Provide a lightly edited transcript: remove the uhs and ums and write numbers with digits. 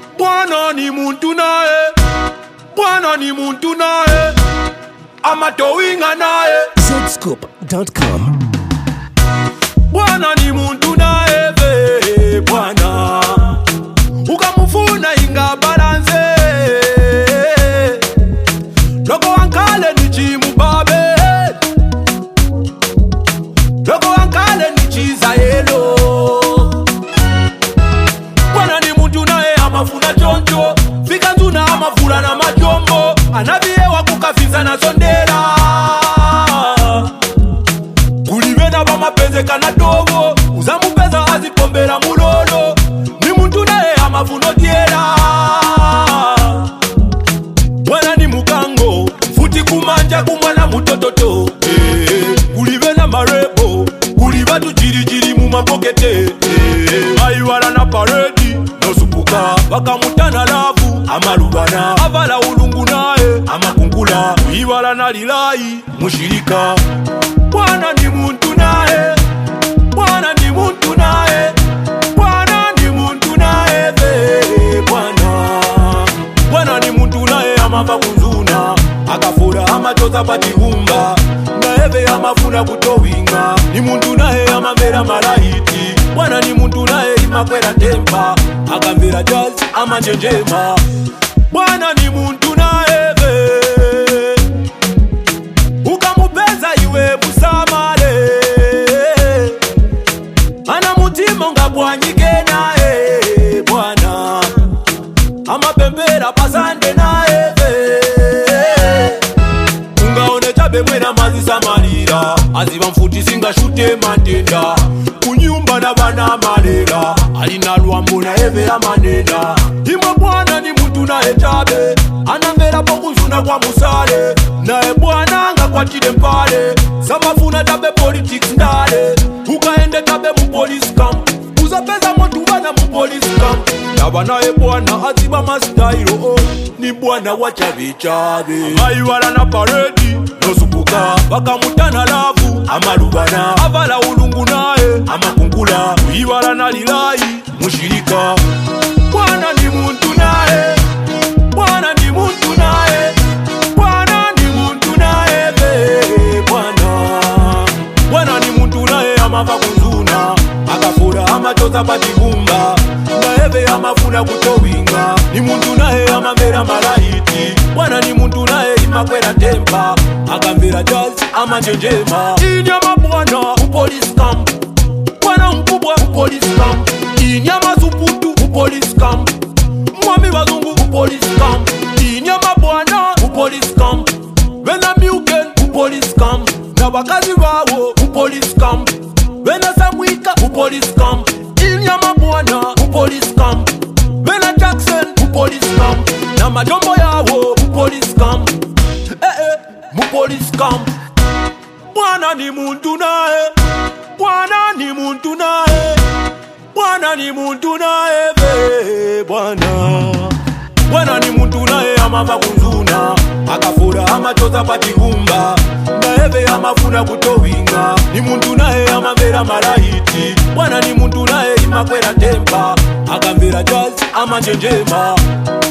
Bwana ni muntu naye, Bwana ni muntu naye, amatowinga naye. Zscoop.com. Bwana ni muntu naye, Bwana ukamufuna inga balance. Loko wankale ni chimubabe, loko wankale ni chizayelo. Bwana ni muntu naye amafuna choncho, fika nzuna amafula na majombo, anabiye wakukafiza na sondela. Kulibena bamapenze kana dogo, uzamupeza azipombera mulolo. Ni muntu naye amafuno diela. Bwana ni mukango, futi kumanja kumwana mutototo. Kulibena marebo, kuliba tujirijiri mu mapokete. Ayiwala na paredi, no supuka, bakamutana lavu, amalubana. Avala ulungu naye, amakunkula, ayiwala na lilai, mushirika. Bwana ni muntu naye, Bwana ni muntu naye, Bwana ni muntu naye, Bwana. Bwana ni muntu naye amava kunzuna, akafura amachoza patihumba, naeve amafuna kutowinga. Ni muntu naye amamera malaiti, Bwana ni muntu naye imakwera tempa, akamvera jazz amanjenjema. Bwana ni muntu naye, ukamupeza iwe busamale, ana mutima ngabwanyike naye. Bwana amapembera pasande naye, ungaone chabe mwena mazisa malira, aziba mfuti singa shute matenda. Kunyumba na bana malela, alina lwambo na eve amanena. Imwe Bwana ni muntu naye chabe, anambera pokuzuna kwa musale. Nae Bwana nga kwa chide mpale, samafuna tabe politics ndale. Ukaende tabe mu police camp, uzapeza motu wana mu police camp. Naba nae Bwana aziba mastairo, ni Bwana wachabe chabe. Ayiwala na paredi, no supuka, bakamutana lavu, amalubana. Avala ulungu naye, amakunkula, ayiwala na lilai, mushirika. Bwana ni muntu naye, Bwana ni muntu naye, Bwana ni muntu naye, Bwana. Bwana ni muntu naye amava kunzuna, akafura amachoza patihumba, naeve amafuna kutowinga. Ni muntu naye amamera malaiti, Bwana ni muntu naye imakwera tempa, akamvera jazz amanjenjema. Inyama Bwana upolice camp, Bwana mkubwa upolice camp. Inyama suputu upolice camp, mwami wazungu upolice camp. Inyama Bwana upolice camp, wena miuken upolice camp. Na wakazi wawo upolice camp, wena samwika upolice camp. Inyama Bwana upolice camp, wena Jackson upolice camp. Na majombo yawo upolice camp, mupolice camp. Bwana ni muntu naye, Bwana ni muntu naye, Bwana ni muntu naye, Bwana. Bwana ni muntu naye amava kunzuna, akafura amachoza patihumba, naeve amafuna kutowinga. Ni muntu naye amamvera malaiti, Bwana ni muntu naye imakwera tempa, akamvera jazz amanjenjema.